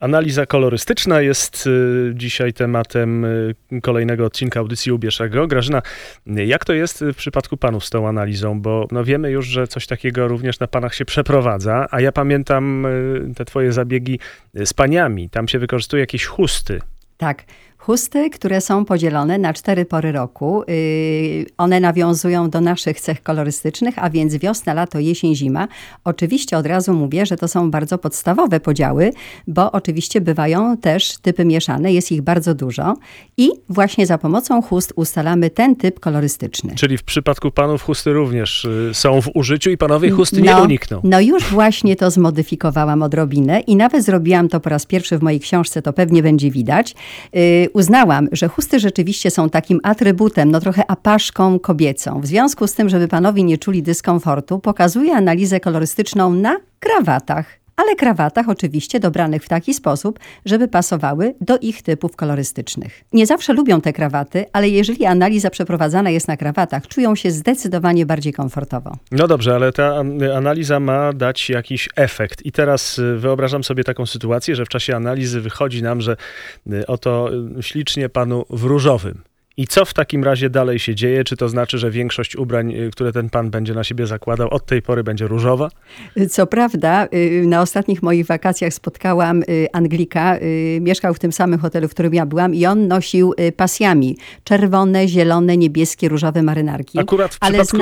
Analiza kolorystyczna jest dzisiaj tematem kolejnego odcinka audycji Ubierz-go. Grażyna, jak to jest w przypadku panów z tą analizą? Bo wiemy już, że coś takiego również na panach się przeprowadza, a ja pamiętam te twoje zabiegi z paniami. Tam się wykorzystuje jakieś chusty. Tak. Chusty, które są podzielone na 4 pory roku. One nawiązują do naszych cech kolorystycznych, a więc wiosna, lato, jesień, zima. Oczywiście od razu mówię, że to są bardzo podstawowe podziały, bo oczywiście bywają też typy mieszane, jest ich bardzo dużo i właśnie za pomocą chust ustalamy ten typ kolorystyczny. Czyli w przypadku panów chusty również są w użyciu i panowie chusty nie unikną. No już właśnie to zmodyfikowałam odrobinę i nawet zrobiłam to po raz pierwszy w mojej książce, to pewnie będzie widać. Uznałam, że chusty rzeczywiście są takim atrybutem, trochę apaszką kobiecą. W związku z tym, żeby panowie nie czuli dyskomfortu, pokazuję analizę kolorystyczną na krawatach. Ale krawatach oczywiście dobranych w taki sposób, żeby pasowały do ich typów kolorystycznych. Nie zawsze lubią te krawaty, ale jeżeli analiza przeprowadzana jest na krawatach, czują się zdecydowanie bardziej komfortowo. No dobrze, ale ta analiza ma dać jakiś efekt. I teraz wyobrażam sobie taką sytuację, że w czasie analizy wychodzi nam, że oto ślicznie panu w różowym. I co w takim razie dalej się dzieje? Czy to znaczy, że większość ubrań, które ten pan będzie na siebie zakładał, od tej pory będzie różowa? Co prawda, na ostatnich moich wakacjach spotkałam Anglika, mieszkał w tym samym hotelu, w którym ja byłam i on nosił pasjami czerwone, zielone, niebieskie, różowe marynarki. Akurat w przypadku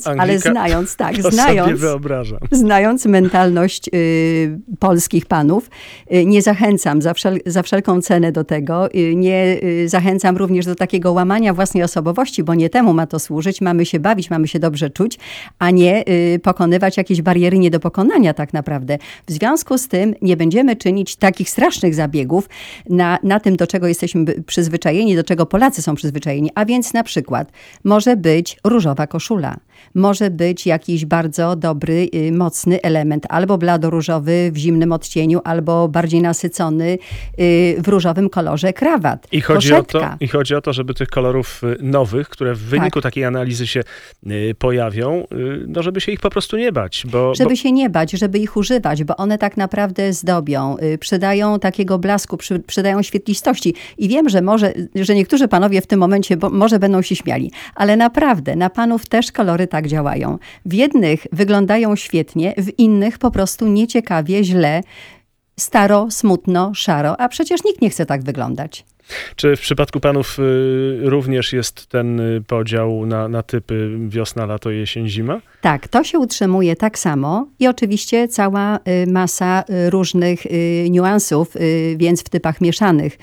znając mentalność polskich panów, nie zachęcam za wszelką cenę do tego. Nie zachęcam również do takiego łamania własnej osobowości, bo nie temu ma to służyć. Mamy się bawić, mamy się dobrze czuć, a nie pokonywać jakieś bariery nie do pokonania tak naprawdę. W związku z tym nie będziemy czynić takich strasznych zabiegów na tym, do czego jesteśmy przyzwyczajeni, do czego Polacy są przyzwyczajeni. A więc na przykład może być różowa koszula. Może być jakiś bardzo dobry, mocny element, albo bladoróżowy w zimnym odcieniu, albo bardziej nasycony w różowym kolorze krawat. I chodzi o to, żeby tych kolorów nowych, które w wyniku takiej analizy się pojawią, żeby się ich po prostu nie bać. Żeby się nie bać, żeby ich używać, bo one tak naprawdę zdobią, przydają takiego blasku, przydają świetlistości. I wiem, że niektórzy panowie w tym momencie może będą się śmiali, ale naprawdę na panów też kolory tak działają. W jednych wyglądają świetnie, w innych po prostu nieciekawie, źle, staro, smutno, szaro, a przecież nikt nie chce tak wyglądać. Czy w przypadku panów również jest ten podział na typy wiosna, lato, jesień, zima? Tak, to się utrzymuje tak samo i oczywiście cała masa różnych niuansów, więc w typach mieszanych.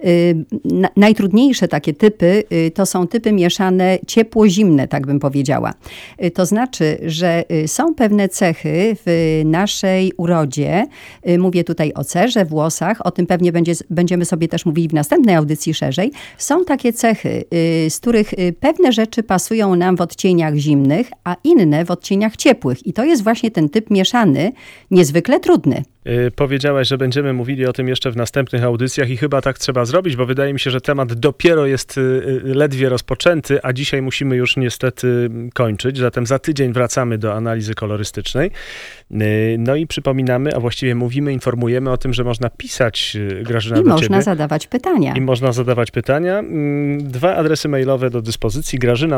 Najtrudniejsze takie typy to są typy mieszane ciepło-zimne, tak bym powiedziała. To znaczy, że są pewne cechy w naszej urodzie, mówię tutaj o cerze, włosach, o tym pewnie będziemy sobie też mówili w następnej audycji szerzej. Są takie cechy, z których pewne rzeczy pasują nam w odcieniach zimnych, a inne w odcieniach ciepłych. I to jest właśnie ten typ mieszany, niezwykle trudny. Powiedziałaś, że będziemy mówili o tym jeszcze w następnych audycjach i chyba tak trzeba zrobić, bo wydaje mi się, że temat dopiero jest ledwie rozpoczęty, a dzisiaj musimy już niestety kończyć. Zatem za tydzień wracamy do analizy kolorystycznej. No i przypominamy, a właściwie mówimy, informujemy o tym, że można pisać, Grażyna, do ciebie. I można zadawać pytania. 2 adresy mailowe do dyspozycji: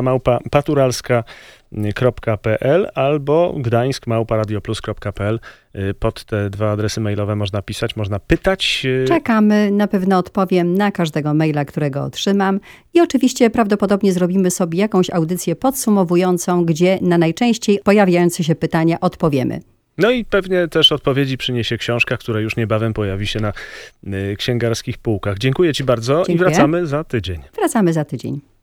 grażyna@paturalska.pl albo gdańsk@radioplus.pl. Pod te 2 adresy mailowe można pisać, można pytać. Czekamy, na pewno odpowiem na każdego maila, którego otrzymam i oczywiście prawdopodobnie zrobimy sobie jakąś audycję podsumowującą, gdzie na najczęściej pojawiające się pytania odpowiemy. No i pewnie też odpowiedzi przyniesie książka, która już niebawem pojawi się na księgarskich półkach. Dziękuję ci bardzo. Dziękuję. I wracamy za tydzień. Wracamy za tydzień.